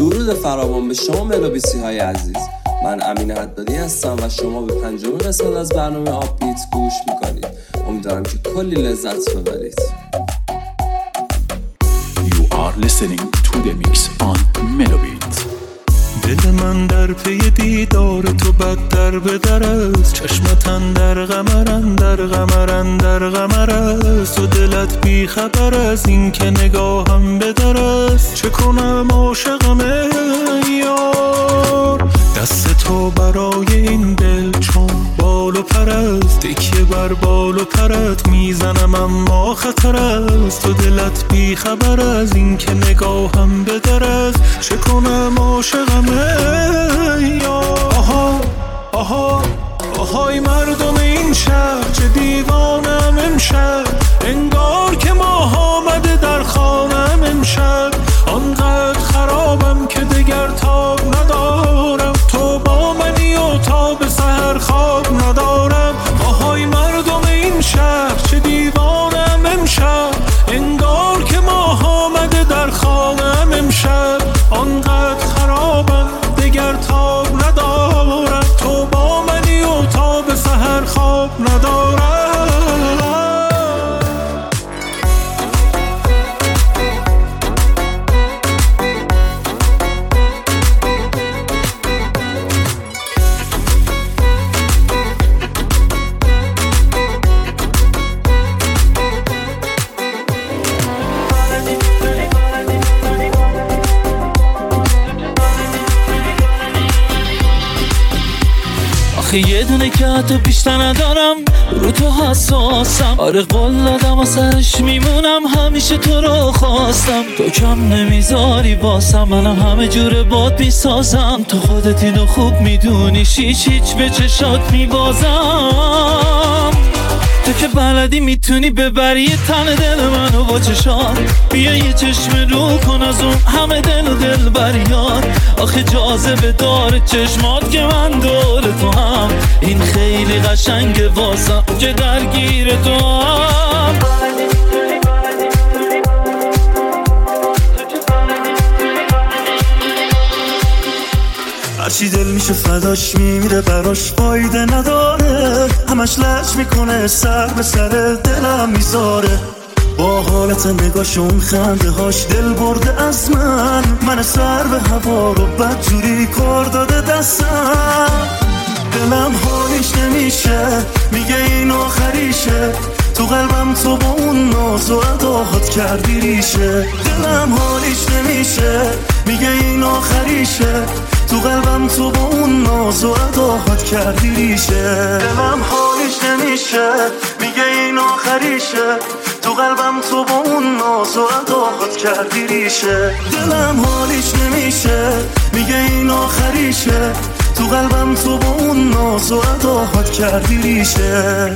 درود فراوان به شما ملوبیسی های عزیز. من امین حدادی هستم و شما به 5مین قسمت از برنامه آپبیت گوش میکنید. امیدوارم که کلی لذت ببرید. You are listening to the mix on Melobit. دل من در پی دیدار تو بدتر به در است، چشمت اندر قمر اندر قمر اندر قمر است، و دلت بی خبر از این که نگاهم به در است. چه کنم عاشقم ای یار، دست تو برای این دل چون بال و پر است، تکیه بر بال و پرت میزنم اما خطر است، و دلت بی خبر از این که نگاهم به در است. چه کنم عاشقم ای یار. آها آها آهای مردم این شهر، چه دیوانم امشب، انگار که ماه آمده در خانم امشب. آنقدر خرابم که دگر تاب ندارم، تو با منی و تا به سحر خواب ندارم. آهای مردم این شهر، چه دیوانم امشب، انگار که ماه آمده در خانم امشب. آنقدر خرابم دگر تاب ندارم، تو با منی و تا به سحر خواب ندارم. یه دونه که حتی بیشتر ندارم، رو تو حساسم. آره قول دادم و سرش میمونم، همیشه تو رو خواستم. تو کم نمیذاری باسم، منم همه جور باد میسازم. تو خودت اینو خوب میدونی، هیچ به چشات میبازم. تو که بلدی میتونی ببری یه تن دل منو با چشات. بیا یه چشم رو کن از اون همه دل و دل بریار. آخه جاذبه داره چشمات که من دور تو هم. این خیلی قشنگه واسم که درگیر تو هم. هرچی دل میشه فداش میمیره، براش فایده نداره. همش لج میکنه، سر به سر دلم میذاره. با حالت نگاشون خنده هاش دل برده از من سر به هوا رو بدجوری کار داده دستم. دلم حالیش نمیشه، میگه این آخریشه. تو قلبم تو با اون ناز و اداهات کردی ریشه. دلم حالیش نمیشه، میگه این آخریشه. تو قلبم تو با اون ناز و اداهات کردی ریشه. دلم حالیش نمیشه، میگه این آخریشه. تو قلبم تو با اون ناز و اداهات کردی ریشه. دلم حالیش نمیشه، میگه این آخریشه. تو قلبم تو با اون ناز و اداهات کردی ریشه.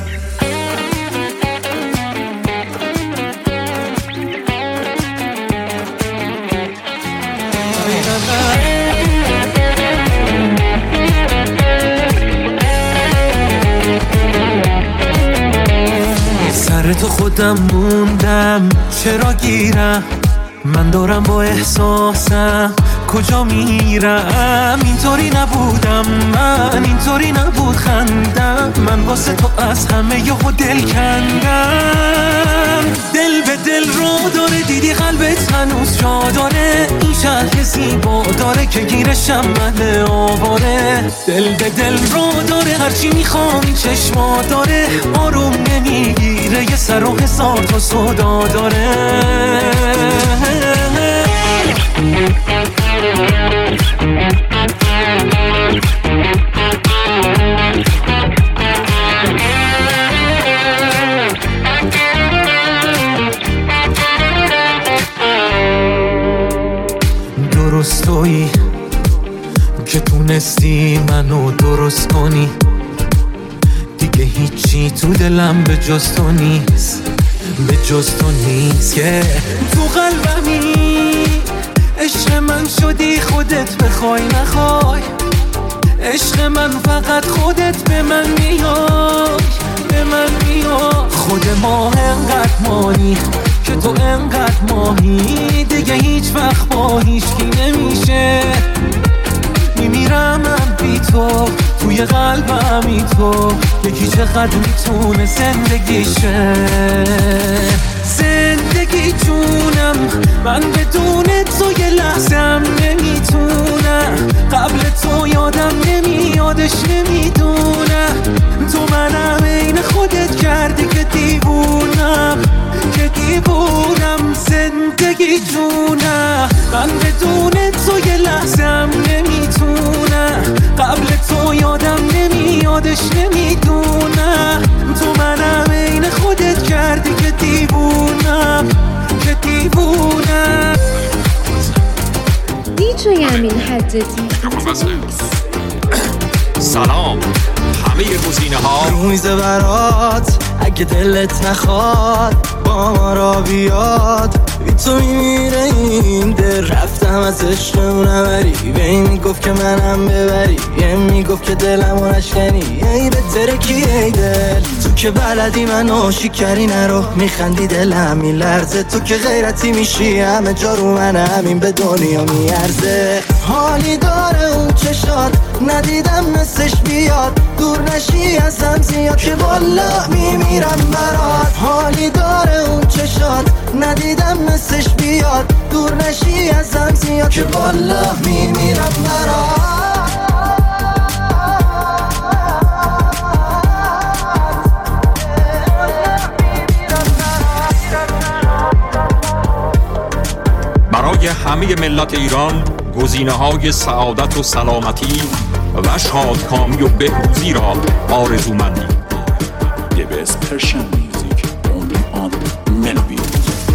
سر تو خودم موندم، چرا گیرم من دارم با احساسم کجا میرم. اینطوری نبودم من، اینطوری نبود خندم. من واسه تو از همه یهو دل کندم. دل به دل رو داره، دیدی قلبت هنوز جا داره. این شهر زیبا داره که گیرشم من آواره. دل به دل رو داره، هرچی میخوام این چشما داره. آروم نمیگیره، یه سر و هزار تا صدا داره. درست تویی که تونستی منو درست کنی. دیگه هیچی تو دلم به جز تو نیست، به جز تو نیست. که تو قلبمی عشق من شدی، خودت بخوای نخوای. عشق من فقط خودت به من میای، به من میای. خود ما انقدر مانی که تو انقدر ماهی. دیگه هیچ وقت با هیچ کی نمیشه میشه، میمیرم من بی تو، توی قلبم تو یکی چقدر میتونه زندگیشه. زندگی جونم من بدون تو یه لحظم نمیتونم، قبل تو یادم نمیادش نمیدونم، تو منم عین خودت کردی که دیوونم که دیوونم. زندگی جونم من بدون تو یه لحظم نمیتونم، قبل تو یادم نمیادش نمیدونم، تو منم عین خودت کردی که دیوونم که دیوونم. دیجی امین حجتی. سلام همه گزینه ها رو میز برات، اگه دلت نخواد با ما را بیاد، بی تو میمیره این دل. رفتم از عشقمون نبری، به این میگفت که منم ببری، یه میگفت که دلمو نشکنی، ای بهتره کی ای دل. تو که بلدی من آشیکری نرو، میخندی دلم میلرزه، تو که غیرتی میشی همه جا رو من، همین به دنیا میارزه. حالی داره اون چشات ندیدم مثلش بیاد، دور نشی ازم زیاد که والا میمیرم برات. حالی داره اون چشات ندیدم مثلش بیاد، دور نشی ازم زیاد که والا میمیرم برات. برای همه ملت ایران گزینه های سعادت و سلامتی و شادکامی و بهروزی را آرزومندیم. The best Persian music only on Melody.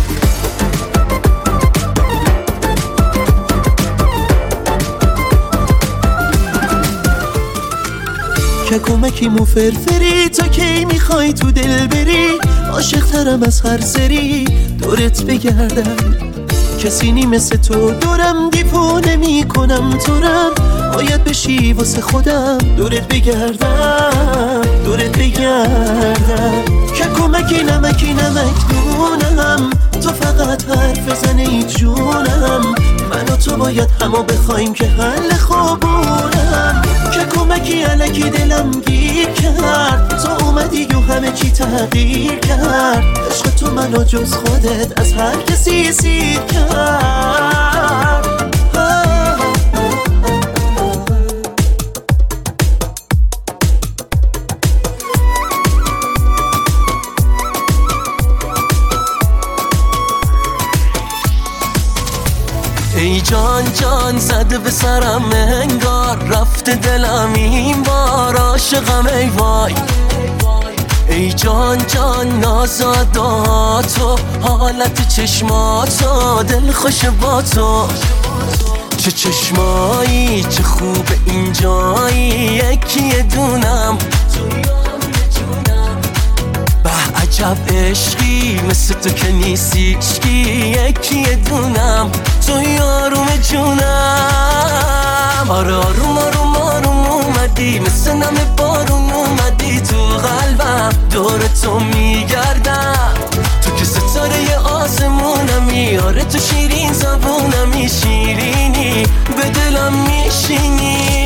که کمکیمو فرفری، تا کی میخوای تو دل بری، عاشق ترم از هر سری دورت بگردم، کسی نی مثل تو دورم، دیوونه میکنم تورم، باید بشی واسه خودم دورت بگردم دورت بگردم. که کمکی نمکی نمک دونم، تو فقط حرف بزن ای جونم، من و تو باید همو بخوایم که حل خوابونم. که کمکی علکی دلم گیر کرد، تو اومدی و همه چی تغییر کرد، عشق تو منو جز خودت از هر کسی سیر کرد. ای جان جان زده به سرم انگار، رفته دلم این بار عاشقم ای وای. ای جان جان نازاداتو، حالت چشماتو، دل خوش با تو، چه چشمایی چه خوب اینجایی، یکی دونم به عجب عشقی مثل تو که نیستی عشقی، یکی دونم تو یاروم جونم. آره آروم آروم آروم اومدی، مثل نم بارون اومدی تو قلبم، دور تو میگردم، تو که ستاره آسمونمی، آره تو شیرین زبونمی، شیرینی به دلم میشینی.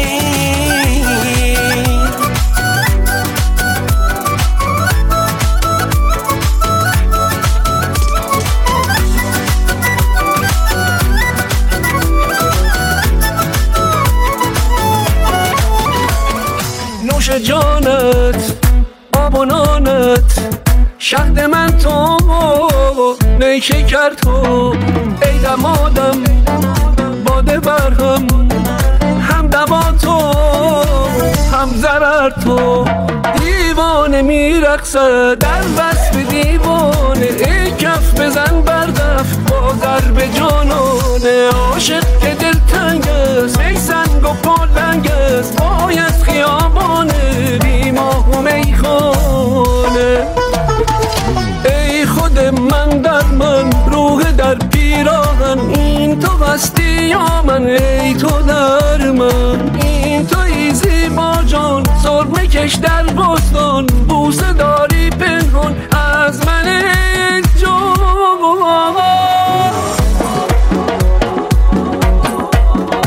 نوش جانت آب و نانت، شهد من تو نیشه کرد تو، ای دمادم باده برهم، هم دوا تو هم ضرر تو، دیوانه میرقصه در وصف دیوانه، ای کف بزن بردف با ضرب جانانه، عاشق که دل تنگ است ای سنگ و پالنگ است، پای از خیابانه بی ماه و میخانه. ای خود من در من، روح در پیراهن، این تو هستی یا من، ای تو در من، این توی زیبا جان، سرمه کش در بستان، بوسه داری پنهان از من ای جان.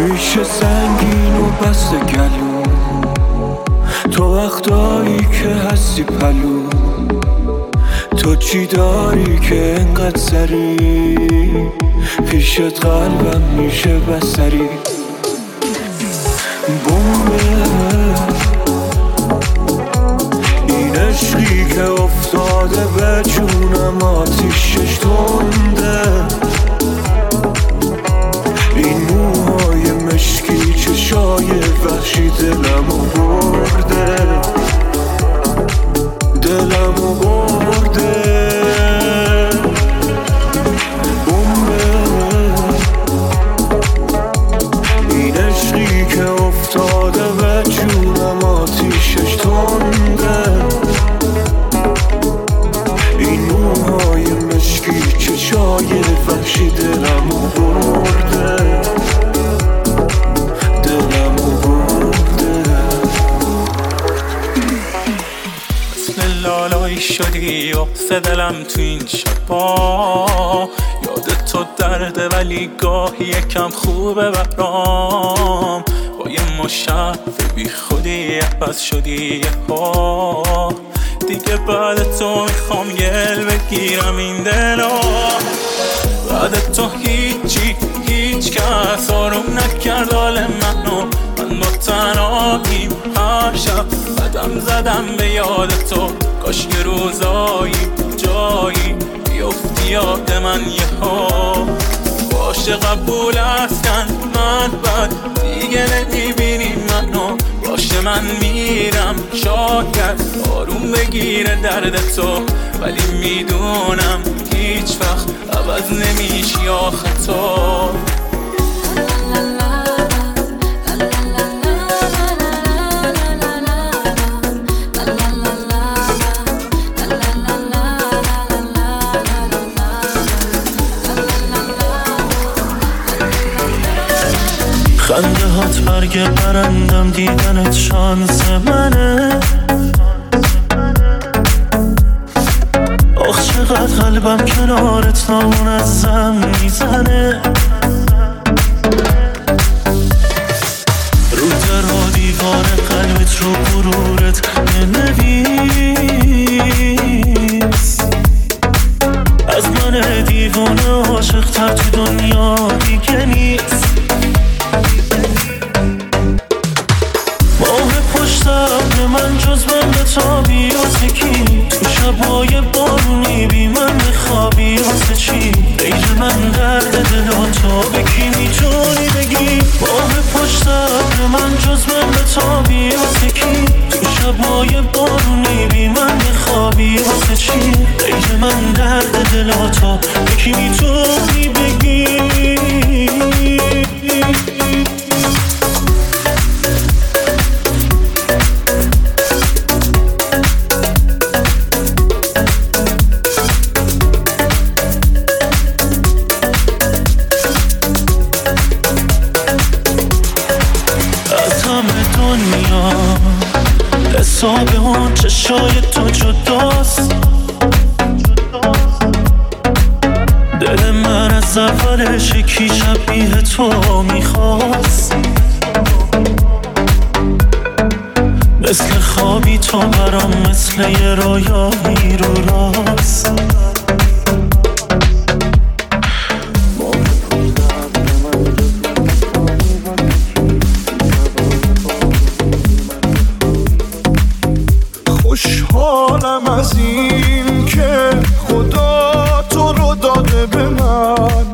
ریشه سنگین و بسته گلو، تو وقتایی که هستی پلو، تو چی داری که انقدر سری پیشت قلبم میشه بسری. بومه این عشقی که افتاده به جونم آتیشش تنده، این موهای مشکی چشای وحشی دلمو برده، دلمو برده. بومه این عشقی که افتاده به جونم آتیشش تنده، این موهای مشکی چشای وحشی دلمو برده، دلمو برده. مثل لالایی شدی و دلم تو این شبا، یاد تو درده ولی گاهی یکم خوبه برام، با یه مشرف بی خودی عوض شدی ها، دیگه بعد تو میخوام گل بگیرم این دلا، بعد تو هیچ کس آروم نکرد حال منو، من با تنهاییم هر شب قدم زدم به یاد تو، کاش یه روزایی جایی بیفتی یاد من یه ها، باشه قبول هستن من بعد دیگه نمیبینی منو، باشه من میرم شاید آروم بگیره درد تو، ولی میدونم هیچ وقت عوض نمیشی آخه تو. خنده هات برگ برندم، دیدنت شانس منه، آخ چقدر قلبم کنارت نامون از زم میزنه، رو در و دیوار قلبت رو غرورت بنویس، از من دیوانه عاشق تر تو دنیا دیگه نیست. به من جز من به تابی واسه کی، تو شبای بارونی بی من بخوابی واسه چی، غیر من درد دل تو به کی میتونی بگی، ماه پشت به من جز من به تابی واسه کی، تو شبای بارونی بی من بخوابی واسه چی، غیر من درد دل تو به کی میتونی بگی. حساب اون چشای تو جداست، دل من از اولش یکی شبیه تو میخواست، مثل خوابی تو برام مثل یه رویایی رو راست. خوشحالم از این که خدا تو رو داده به من،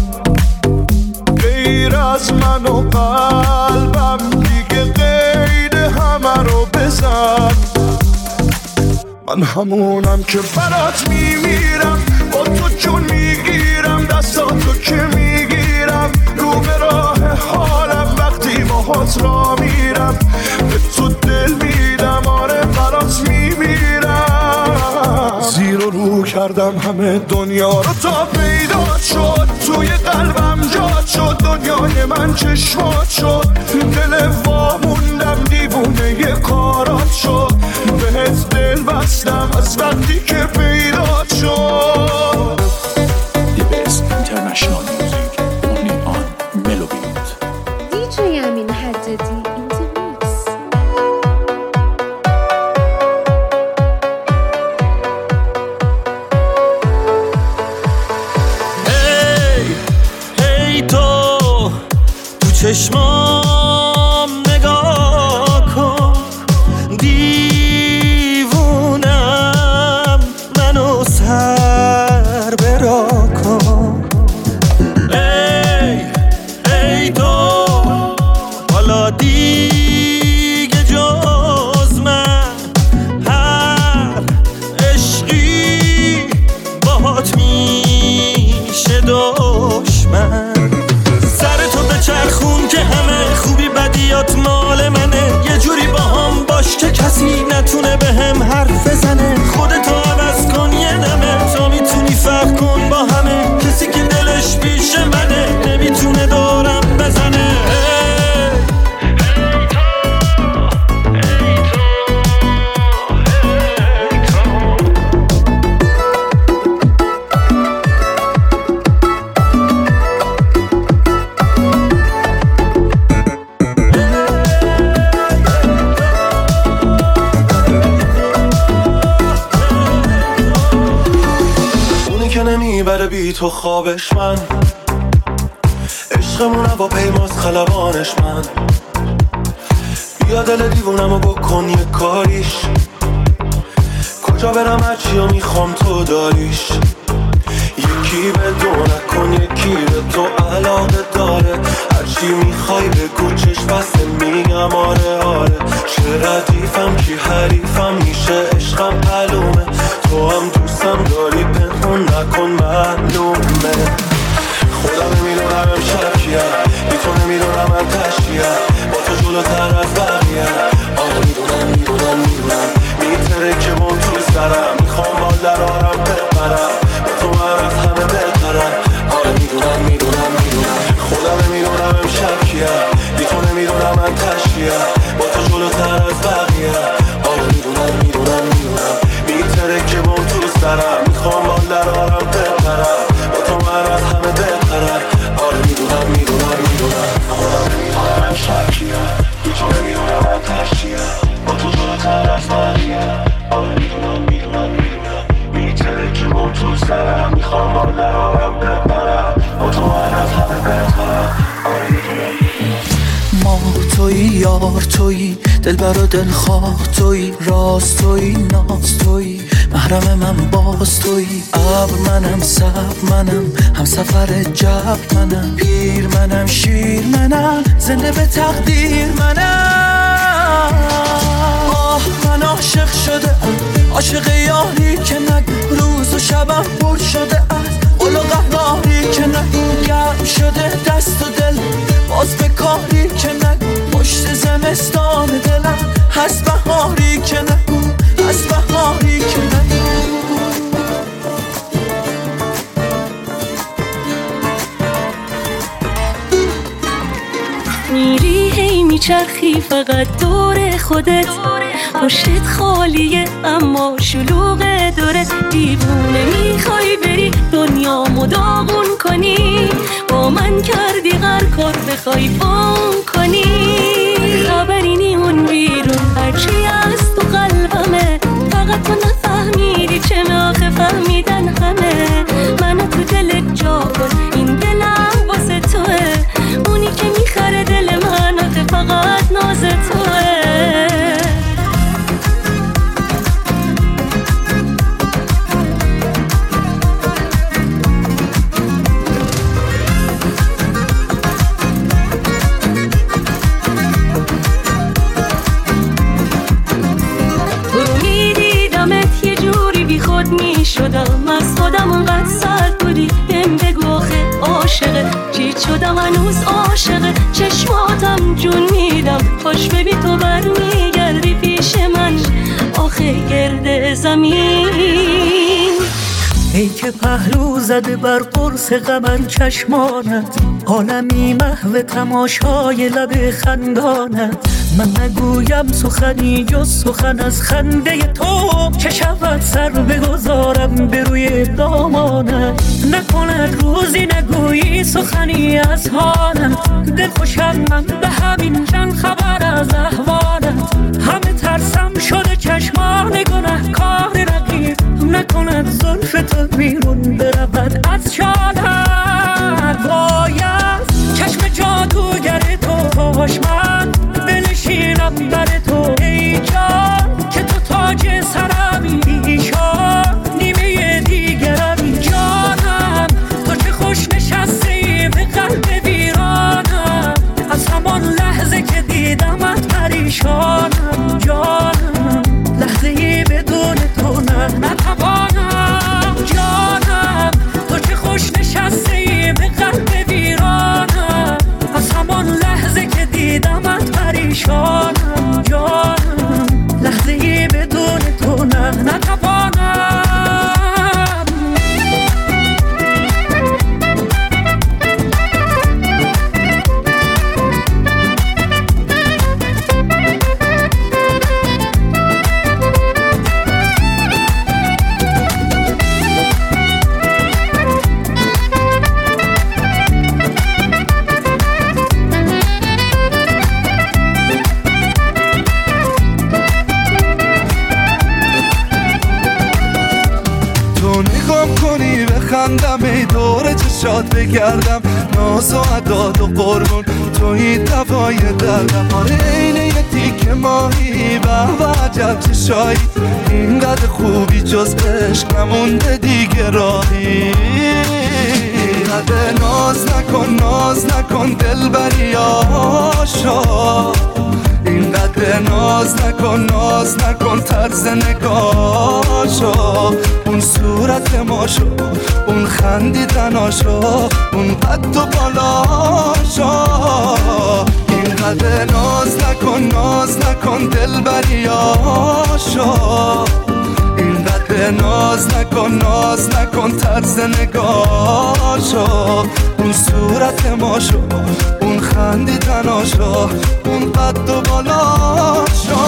غیر از من و قلبم دیگه غیر همه رو بزن، من همونم که برات میمیرم، با تو جون میگیرم، دستاتو که میگیرم، رو به راه حالم وقتی باهات را میرم، به تو دل میدم، آره برات میمیرم، زیر و رو کردم همه دنیا رو تا پیدا شد، توی قلبم جات شد، دنیای من چشمات شد، دل واموندم دیوونه یه کارات شد، بهت دل بستم از وقتی که پیدا شد. The best international music only on Melobit. چشمام نگاه کن، دیوونم منو سر برا کن. ای تو حالا دیگه جز من هر عشقی باهات میشه دشمن. چرخون که همه خوبی بدیات مال منه، یه جوری با هم باش که کسی نتونه به هم حرف بزنه. خودتو عوض کن یه دمه، تا میتونی فرق کن با همه. کسی که دلش پیش منه نمیتونه دورم بزنه. نمیبره بی تو خوابش من، عشقمون هواپیماست خلبانش من. بیا دل دیوونمو بکن یه کاریش، کجا برم هرچی و میخوام تو داریش. یکی به دو نکن یکی به تو علاقه داره، هرچی میخوای بگو چشم بسته میگم آره آره. چه ردیفم کی حریفم میشه عشقم معلومه، تو هم دوستم داری پنهون نکن معلومه. خودم نمیدونم امشب کیه، بی تو نمیدونم من تشکیه، با تو جلوتر از بقیه. آره میدونم میتره که من تو سرم، میخوام با درارم بپرم، با تو من از همه بهترم. آره میدونم خودم نمیدونم امشب کیه، بی تو نمیدونم من تشکیه، با تو جلوتر از بقیه. آره میدونم میتره که من تو سرم، میخوام با درارم بپرم، با تو من از همه بهترم. آره میدونم خودم نمیدونم امشب کیه، بی تو نمیدونم من تشکیه، با تو جلوتر از بقیه. آره میدونم میتره که من تو سرم، میخوام با درارم بپرم، با تو من از همه بهترم. آره میدونم ما توی یار توی دلبر و دلخواه توی، راست توی ناز توی محرم من باز توی. ابر منم صبر منم هم سفر جبر منم، پیر منم شیر منم زنده به تقدیر منم. آه من عاشق شده عاشق یاری که نگو، روز و شبم پر شده از قل و قهاری که نگو. گرم شده دست و دل باز به کاری که نگو، پشت زمستان دلم هست بهاری که نگو، هست بهاری که نگو. میری هی میچرخی فقط دور خودت، پشتت خالیه اما شلوغ دورت. دیوونه میخوای بری دنیامو داغون کنی، با من کردی هر کار بخوای فون کنی. خبری نیمون بیرون هرچی از تو قلبمه، فقط تو نفهمیدی چه آخه فهمیدن همه. منو تو دلت جا کن این دلم واسه توه، اونی که میخره دل من آخه فقط ناز توه. شدم از خودم اونقدر سرد بودی، بهم بگو آخه عاشقه چی شدم هنوز عاشقه. چشماتم جون میدم خوش ببی تو برمیگردی پیش من آخه گرد زمین. ای که پهلو زده بر قرص قمر چشمانت، عالمی محو تماشای لب خندانت. من نگویم سخنی جز سخن از خنده تو، که شود سر بگذارم به روی دامانت. نکند روزی نگویی سخنی از حالت، دل خوشم من به همین چند خبر از احوالت. همه ترسم شده چشمان گناه کار رقیب، نکند زلف تو بیرون برود از شالت. باید چشم جادوگر تو ببندم ای دور چشات بگردم ناز و عداد و قربون توی دوای دردم آره اینه یه تیکه ماهی به عجب چشایی اینقدر خوبی جز عشق نمونده دیگه راهی اینقدر ناز نکن دل بری آشا اینقدر ناز نکن طرز نگاشو اون صورت ماشو اون خندیدناشو اون قد و بالاشو اینقدر ناز نکن دل بریاشو اینقدر ناز نکن طرز نگاشو اون صورت ماشو اون خندیدناشو اون قد و بالاشو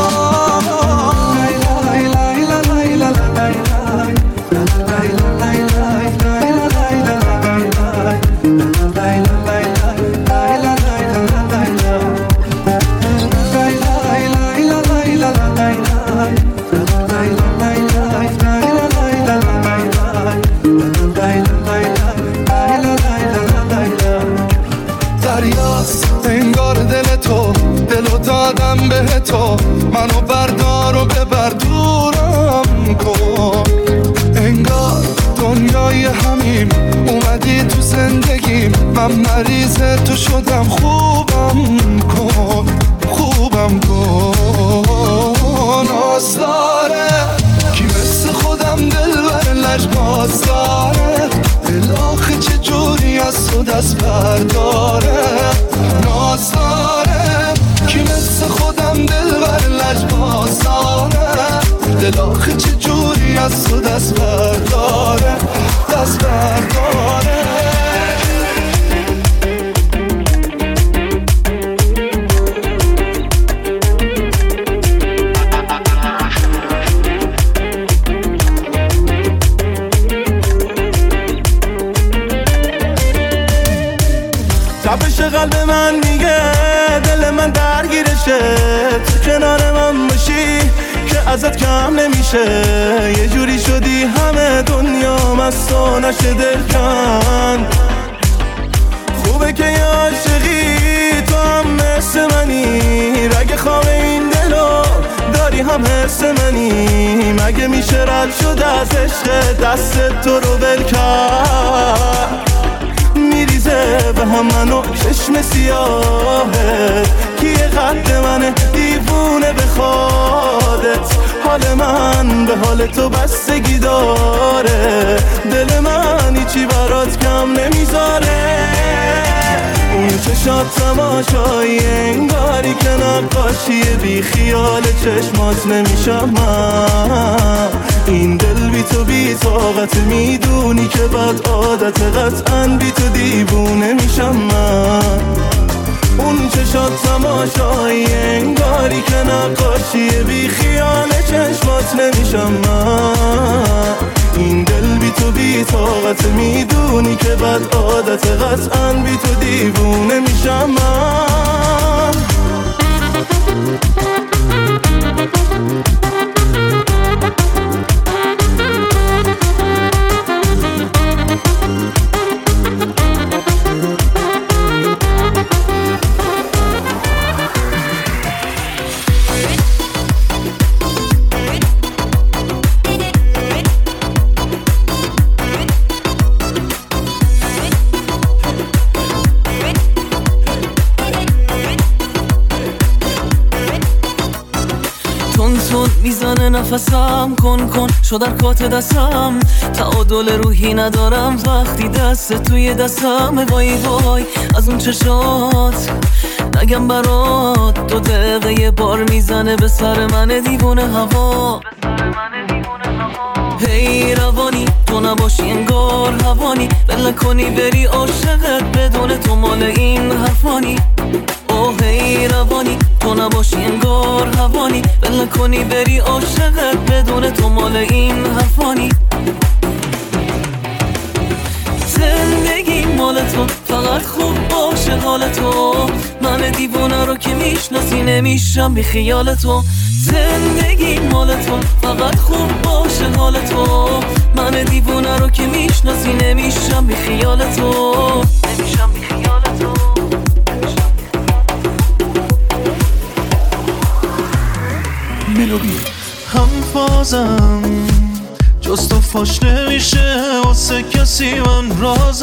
انگار دل تو دلو دادم به تو منو بردار و ببر دورم کن انگار دنیای همیم اومدی تو زندگیم من مریض تو شدم خوبم کن ناز داره کی مثل خودم دل بر لجباز داره دل آخه چه جوری از تو دست برداره ناز داره کی مثل خودم دل بر لجباز داره دل آخه چه جوری از تو دست برداره تپش قلب من میگه دل من درگیرشه تو کنار من باشی که ازت کم نمیشه یه جوری شدی همه دنیا مستو نشه دل کن خوبه که یه عاشقی تو هم مثل منی رگ خواب این دلو داری هم حس منی مگه میشه رد شد از عشق دست تو رو ول کرد میریزه به هم منو چشم سیاهه کی قد منه دیوونه به خودت حال من به حال تو بستگی داره دل من هیچی برات کم نمیذاره اون چشات تماشایی انگاری که نقاشیه بی خیال چشمات نمیشم من این دل بی تو بی طاقت میدونی که بد عادت قطعا بی تو دیوونه میشم من اون چشات تماشایی انگاری که نقاشیه بی خیال چشمات نمیشم من این دل بی تو بی طاقت میدونی که بد عادت قطعا بی تو دیوونه میشم من میزنه نفسم کن شد حرکات دستم تعادل روحی ندارم وقتی دست توی دستم وای از اون چشات نگم برات 2 دقیقه یه بار میزنه به سر من دیوونه هوا هی روانی تو نباشی انگار هوانی بل کنی بری عاشقت بدون تو مال این حرفانی اوه هی روانی تو نباشی انگار هوانی بل کنی بری عاشقت بدون تو مال این حرفانی زندگی مال تو فقط خوب باشه حال تو من من دیوونه رو که میشناسی نمیشم بی خیال تو. زندگی مال تو، فقط خوب باشه حال تو. من دیوونه رو که میشناسی نمیشم بی خیال تو. نمیشم بی خیال تو. ملودی هم فازم جز تو فاش نمیشه واسه کسی من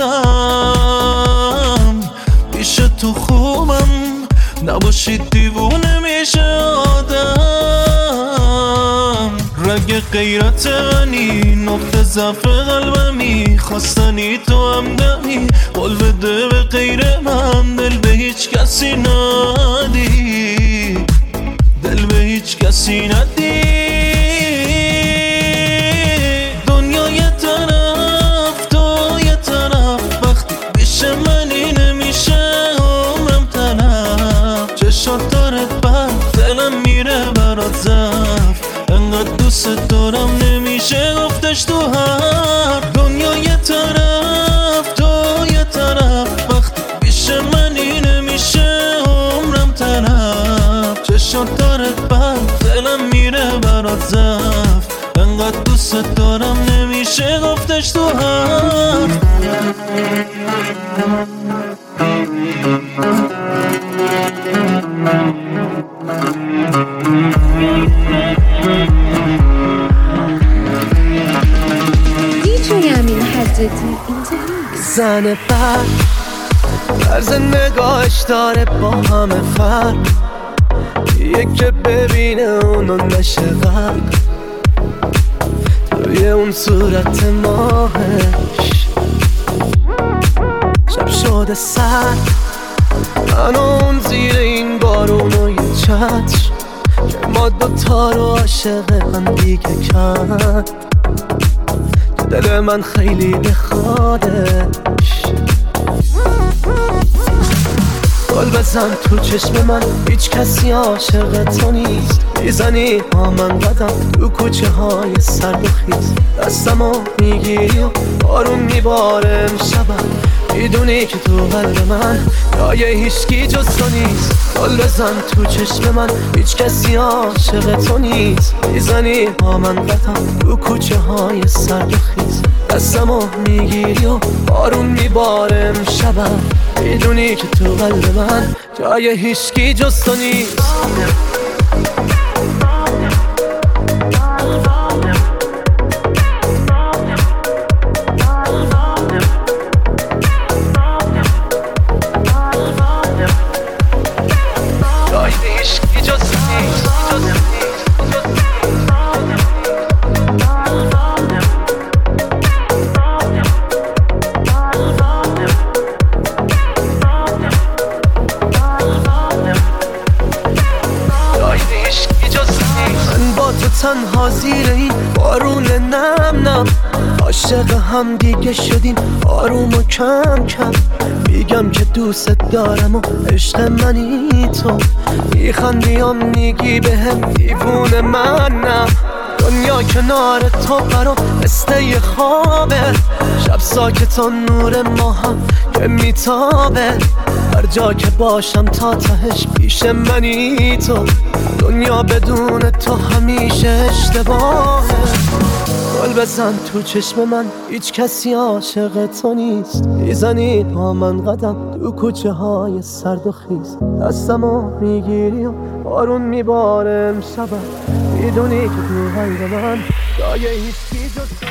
رازم. پیش تو خوبم نباشید دیوونه میشه آدم. رگ غیرت منی نقطه ضعف قلبمی خواستنی تو همدمی. قول بده به غیر من دل به هیچ کسی ندی. دل به هیچ کسی ندی. دنیا یه طرف تو یه طرف وقتی پیش منی نمیشه عمرم تلف. چشات دارت بند دلم میره برات زف. انقدر دوست دارم نمیشه گفتش تو حرف. دنیا یه طرف تو یه طرف وقتی پیش منی نمیشه عمرم تلف. چشات دارت بند دلم میره برات زف. انقدر دوست دارم نمیشه گفتش تو حرف. زن برز نگاهش داره با همه فرق. یکی ببینه اونو نشه غرق توی اون صورت ماهش. شب شده سر من اون زیر این بارون و یه چتر که ما دوتا رو عاشق هم دیگه کرد. دل من خیلی بخوادش. گل بزن تو چشم من هیچ کسی عاشق تو نیست. میزنی با من قدم تو کوچه های سرد و خیز. دستمو میگیری و بارون میباره امشبم. میدونی که تو قلب من جای هیچکی جز تو نیست. گل بزن تو چشم من هیچ کسی عاشق تو نیست. میزنی با من قدم تو کوچه های سرد و خیز. دستمو میگیری و بارون میباره امشبم. میدونی که تو قلب من جای هیچکی جز تو نیست. تنها زیر این بارون نم نم عاشق هم دیگه شدیم آروم و کم کم. میگم که دوست دارم و عشق منی تو. میخندیم میگی بهم دیوونه منم. دنیا کنار تو برام مثل یه خوابه. شب ساکت و نور ما هم که میتابه. هر جا که باشم تا تهش پیش منی تو. دنیا بدون تو همیشه اشتباهه. گل بزن تو چشم من هیچ کسی عاشق تو نیست. میزنی با من قدم تو کوچه های سرد و خیز. دستمو میگیری و بارون میباره امشبم. میدونی که تو قلب من جای هیچکی جز